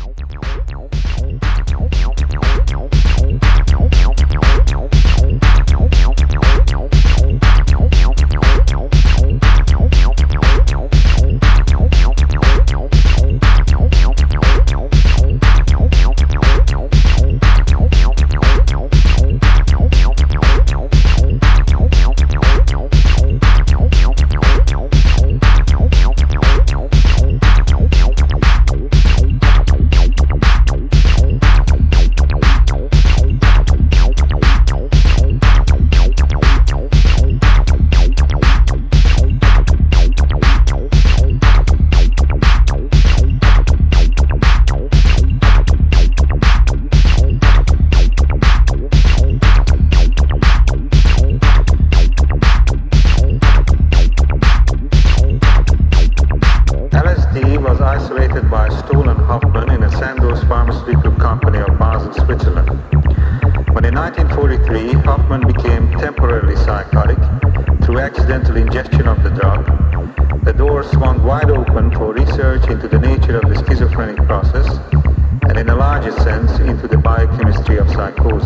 isolated by Stoll and Hoffman in a Sandoz pharmaceutical company of Basel, Switzerland. But in 1943, Hoffman became temporarily psychotic through accidental ingestion of the drug. The door swung wide open for research into the nature of the schizophrenic process and in a larger sense into the biochemistry of psychosis.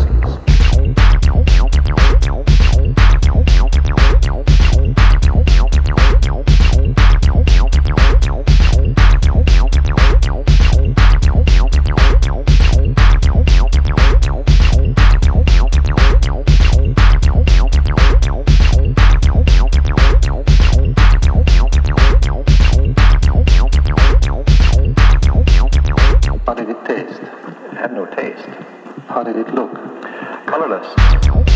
How did it taste? It had no taste. How did it look? Colorless.